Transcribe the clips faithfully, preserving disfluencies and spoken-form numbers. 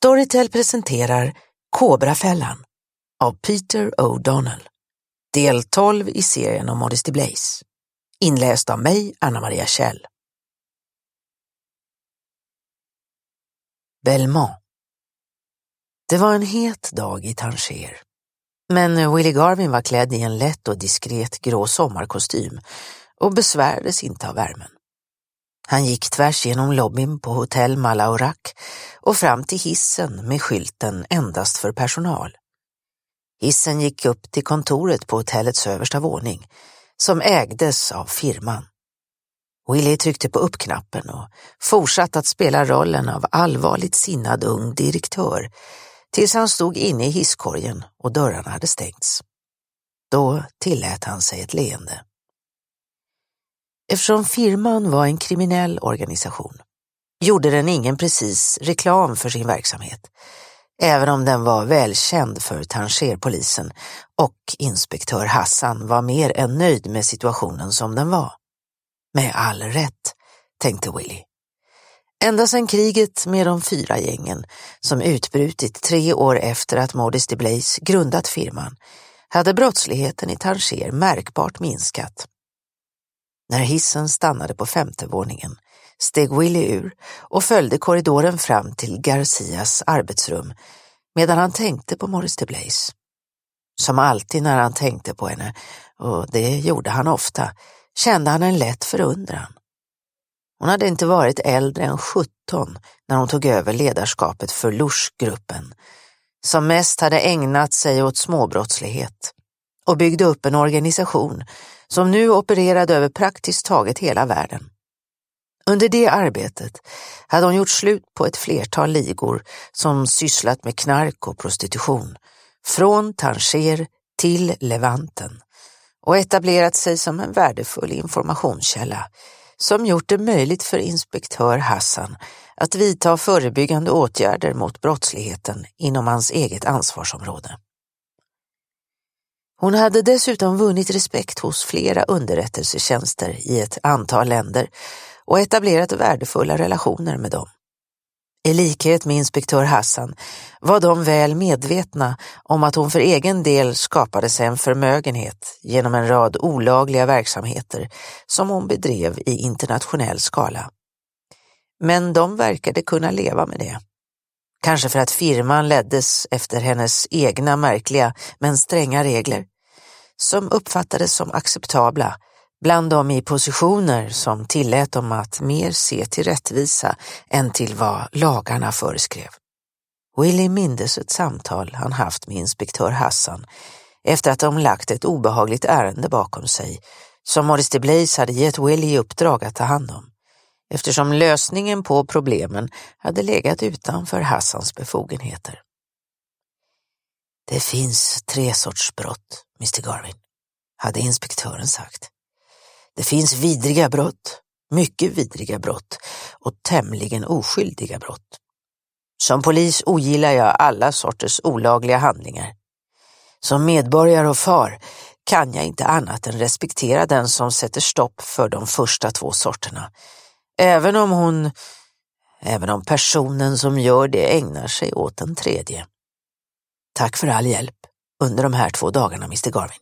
Storytel presenterar Kobrafällan av Peter O'Donnell. Del tolv i serien om Modesty Blaze. Inläst av mig, Anna-Maria Kjell. Belmont. Det var en het dag i Tangier. Men Willie Garvin var klädd i en lätt och diskret grå sommarkostym och besvärdes inte av värmen. Han gick tvärs genom lobbyn på hotell Malaurac och fram till hissen med skylten endast för personal. Hissen gick upp till kontoret på hotellets översta våning, som ägdes av firman. Willie tryckte på uppknappen och fortsatte att spela rollen av allvarligt sinnad ung direktör tills han stod inne i hisskorgen och dörrarna hade stängts. Då tillät han sig ett leende. Eftersom firman var en kriminell organisation gjorde den ingen precis reklam för sin verksamhet, även om den var välkänd för Tangerpolisen och inspektör Hassan var mer än nöjd med situationen som den var. Med all rätt, tänkte Willie. Ända sedan kriget med de fyra gängen som utbrutit tre år efter att Modesty Blaze grundat firman hade brottsligheten i Tanger märkbart minskat. När hissen stannade på femte våningen steg Willie ur och följde korridoren fram till Garcias arbetsrum medan han tänkte på Modesty Blaze. Som alltid när han tänkte på henne, och det gjorde han ofta, kände han en lätt förundran. Hon hade inte varit äldre än sjutton när hon tog över ledarskapet för Lush-gruppen, som mest hade ägnat sig åt småbrottslighet och byggde upp en organisation som nu opererade över praktiskt taget hela världen. Under det arbetet hade hon gjort slut på ett flertal ligor som sysslat med knark och prostitution, från Tanger till Levanten, och etablerat sig som en värdefull informationskälla som gjort det möjligt för inspektör Hassan att vidta förebyggande åtgärder mot brottsligheten inom hans eget ansvarsområde. Hon hade dessutom vunnit respekt hos flera underrättelsetjänster i ett antal länder och etablerat värdefulla relationer med dem. I likhet med inspektör Hassan var de väl medvetna om att hon för egen del skapade sig en förmögenhet genom en rad olagliga verksamheter som hon bedrev i internationell skala. Men de verkade kunna leva med det. Kanske för att firman leddes efter hennes egna märkliga men stränga regler, som uppfattades som acceptabla bland dem i positioner som tillät dem att mer se till rättvisa än till vad lagarna föreskrev. Willie mindes ett samtal han haft med inspektör Hassan efter att de lagt ett obehagligt ärende bakom sig som Modesty Blaze hade gett Willie i uppdrag att ta hand om, eftersom lösningen på problemen hade legat utanför Hassans befogenheter. Det finns tre sorts brott, mister Garvin, hade inspektören sagt. Det finns vidriga brott, mycket vidriga brott och tämligen oskyldiga brott. Som polis ogillar jag alla sorters olagliga handlingar. Som medborgare och far kan jag inte annat än respektera den som sätter stopp för de första två sorterna, även om hon, även om personen som gör det ägnar sig åt den tredje. Tack för all hjälp under de här två dagarna, mister Garvin.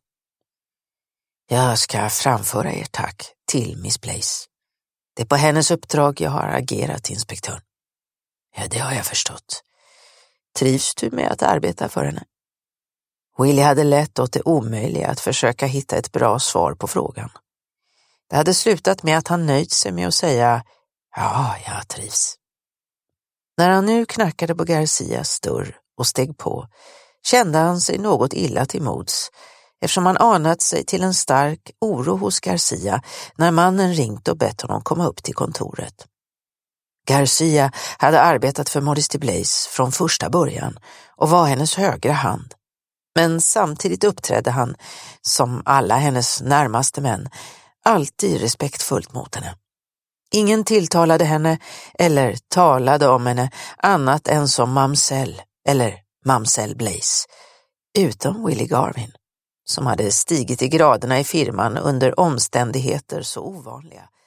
Jag ska framföra er tack till Miss Blaze. Det är på hennes uppdrag jag har agerat, inspektör. Ja, det har jag förstått. Trivs du med att arbeta för henne? Willie hade lätt åt det omöjliga att försöka hitta ett bra svar på frågan. Det hade slutat med att han nöjt sig med att säga ja, jag trivs. När han nu knackade på Garcias dörr och steg på kände han sig något illa till mods, eftersom han anat sig till en stark oro hos Garcia när mannen ringt och bett honom komma upp till kontoret. Garcia hade arbetat för Modesty Blaze från första början och var hennes högra hand. Men samtidigt uppträdde han, som alla hennes närmaste män, alltid respektfullt mot henne. Ingen tilltalade henne eller talade om henne annat än som mamsell eller mamsell Blaze, utom Willie Garvin, som hade stigit i graderna i firman under omständigheter så ovanliga